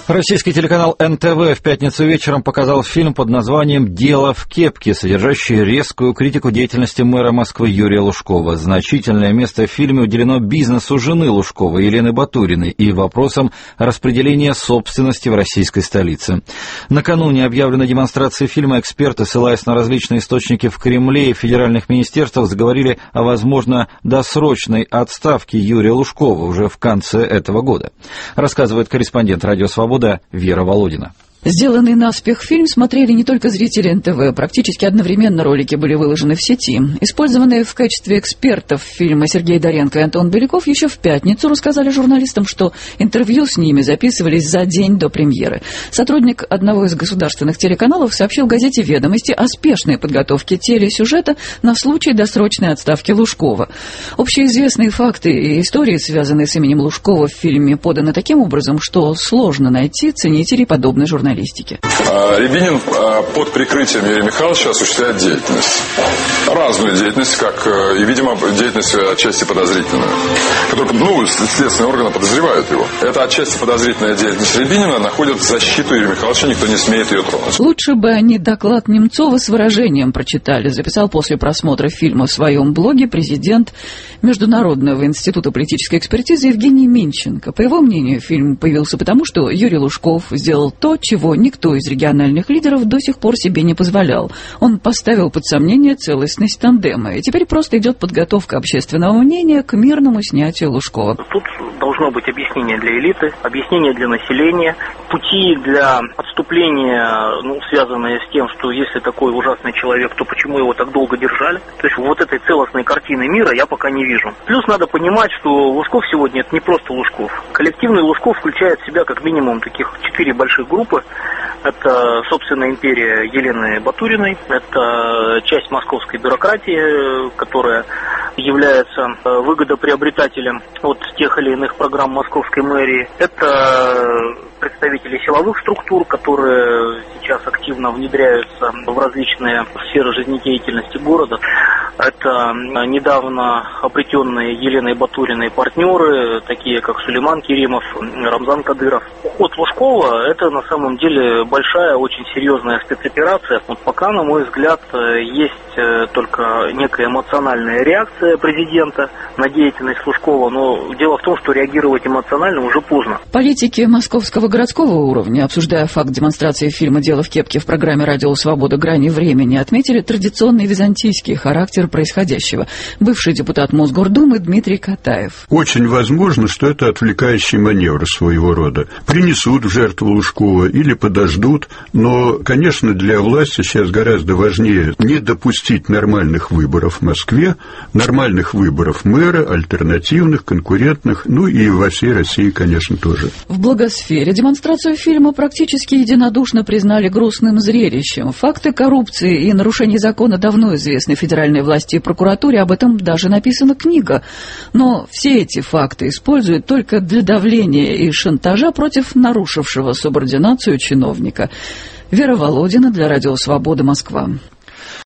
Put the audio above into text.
Российский телеканал НТВ в пятницу вечером показал фильм под названием «Дело в кепке», содержащий резкую критику деятельности мэра Москвы Юрия Лужкова. Значительное место в фильме уделено бизнесу жены Лужкова, Елены Батуриной, и вопросам распределения собственности в российской столице. Накануне объявленной демонстрации фильма эксперты, ссылаясь на различные источники в Кремле и федеральных министерствах, заговорили о, возможно, досрочной отставке Юрия Лужкова уже в конце этого года. Рассказывает корреспондент «Радио Свобода» Вера Володина. Сделанный наспех фильм смотрели не только зрители НТВ. Практически одновременно ролики были выложены в сети. Использованные в качестве экспертов фильма Сергей Доренко и Антон Беляков еще в пятницу рассказали журналистам, что интервью с ними записывались за день до премьеры. Сотрудник одного из государственных телеканалов сообщил газете «Ведомости» о спешной подготовке телесюжета на случай досрочной отставки Лужкова. Общеизвестные факты и истории, связанные с именем Лужкова в фильме, поданы таким образом, что сложно найти ценителей подобной журналистики. Рябинин под прикрытием Юрия Михайловича осуществляет деятельность. Разную деятельность, как и, видимо, деятельность отчасти подозрительную. Которую, следственные органы подозревают его. Это отчасти подозрительная деятельность Рябинина находит защиту Юрия Михайловича, никто не смеет ее тронуть. Лучше бы они доклад Немцова с выражением прочитали, записал после просмотра фильма в своем блоге президент Международного института политической экспертизы Евгений Минченко. По его мнению, фильм появился потому, что Юрий Лужков сделал то, чего никто из региональных лидеров до сих пор себе не позволял. Он поставил под сомнение целостность тандема. И теперь просто идет подготовка общественного мнения к мирному снятию Лужкова. Тут должно быть объяснение для элиты, объяснение для населения, пути для отступления, связанные с тем, что если такой ужасный человек, то почему его так долго держали? То есть вот этой целостной картины мира я пока не вижу. Плюс надо понимать, что Лужков сегодня это не просто Лужков. Коллективный Лужков включает в себя как минимум таких 4 больших группы. Это, собственно, империя Елены Батуриной, это часть московской бюрократии, которая является выгодоприобретателем от тех или иных программ московской мэрии. Это представители силовых структур, которые сейчас активно внедряются в различные сферы жизнедеятельности города. Это недавно обретенные Еленой Батуриной партнеры, такие как Сулейман Керимов, Рамзан Кадыров. Уход Лужкова – это на самом деле большая, очень серьезная спецоперация. Вот пока, на мой взгляд, есть только некая эмоциональная реакция президента на деятельность Лужкова, но дело в том, что реагировать эмоционально уже поздно. Политики московского городского уровня, обсуждая факт демонстрации фильма «Дело в кепке» в программе «Радио Свобода. Грани времени», отметили традиционный византийский характер происходящего. Бывший депутат Мосгордумы Дмитрий Катаев. Очень возможно, что это отвлекающий маневр своего рода. Принесут в жертву Лужкова или подождут, но, конечно, для власти сейчас гораздо важнее не допустить нормальных выборов в Москве, нормальных выборов мэра, альтернативных, конкурентных, и во всей России, конечно, тоже. В благосфере демонстрацию фильма практически единодушно признали грустным зрелищем. Факты коррупции и нарушений закона давно известны федеральной власти и прокуратуре, об этом даже написана книга. Но все эти факты используют только для давления и шантажа против нарушившего субординацию чиновника. Вера Володина для Радио Свобода, Москва.